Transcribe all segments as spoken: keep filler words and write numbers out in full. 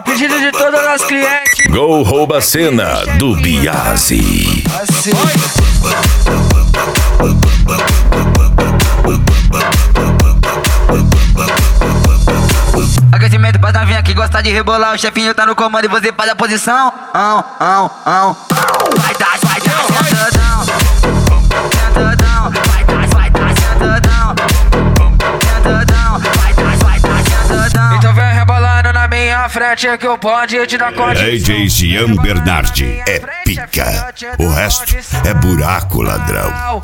pedido de todos os nossos clientes. Gol rouba a cena do Biase. Assim. Aquecimento pra novinha que gosta de rebolar. O chefinho tá no comando e você faz a posição. Ão, ão, ão. Vai dar, vai dar, sentadão. Sentadão, vai dar, vai dar, sentadão. Sentadão, vai dar, vai dar, sentadão. Então vem rebolando na minha frente que eu pode te dar conta. D J Jean Bernardi é pica. O resto é buraco, ladrão.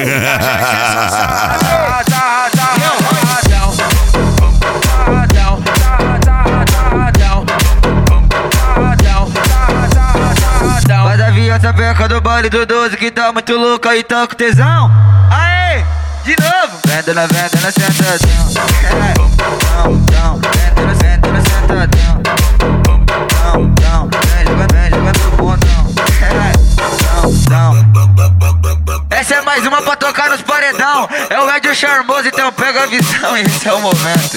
Vai da via essa beca do baile do doze que tá muito louca e tá com tesão. Aê, de novo. Vendo na venda na sentadão. Não, não, vendo na venda na sentadão. Não, não, vem joga, vem joga no bundão. Não, não. Essa é mais uma pra tocar nos paredão. É o Ed Charmoso, então pega a visão e esse é o momento.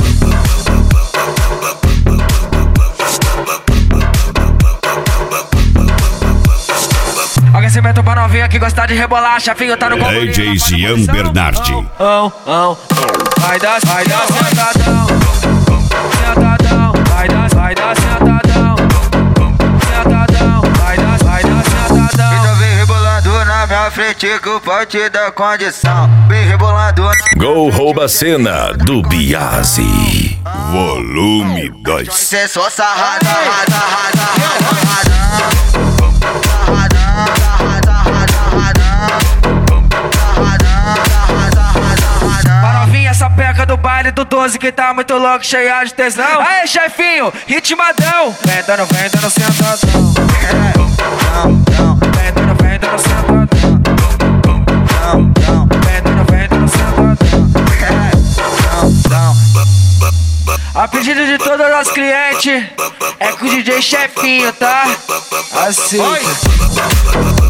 Aquecimento pra novinha que gosta de rebolar. Chefinho tá no comando. D J Jean Bernardi. Ão, ão. Vai dar, vai dar sentadão. Sentadão, vai dar, vai dar sentadão. Sentadão, vai dar, vai dar sentadão. Então vem rebolando na minha frente que o pau te dá condição. Vem rebolando na... Gol rouba a cena do Biase. Volume dois. Cê é só sarrada, rada, rada, rada, rada. Pra novinha essa peca do baile do doze que tá muito louco, cheia de tesão. Aê, chefinho, ritmadão. Vem dando, vem dando sentadão. Vem dando, vem dando sentadão. Vem dando, vem dando sentadão. A pedido de todos os nossos clientes, é com o D J Chefinho, tá? Assim.